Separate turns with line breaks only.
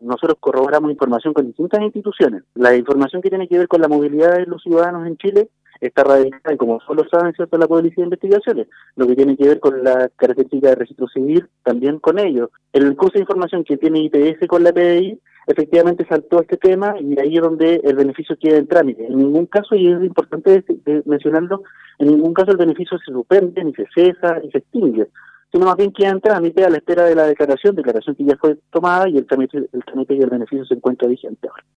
nosotros corroboramos información con distintas instituciones. La información que tiene que ver con la movilidad de los ciudadanos en Chile está radicada, y como solo saben, ¿cierto?, la Policía de Investigaciones. Lo que tiene que ver con la característica de registro civil, también con ellos. El curso de información que tiene IPS con la PDI, efectivamente saltó este tema, y ahí es donde el beneficio queda en trámite. En ningún caso, y es importante mencionarlo, en ningún caso el beneficio se suspende, ni se cesa, ni se extingue, sino más bien queda en trámite a la espera de la declaración que ya fue tomada, y el trámite y el beneficio se encuentra vigente ahora.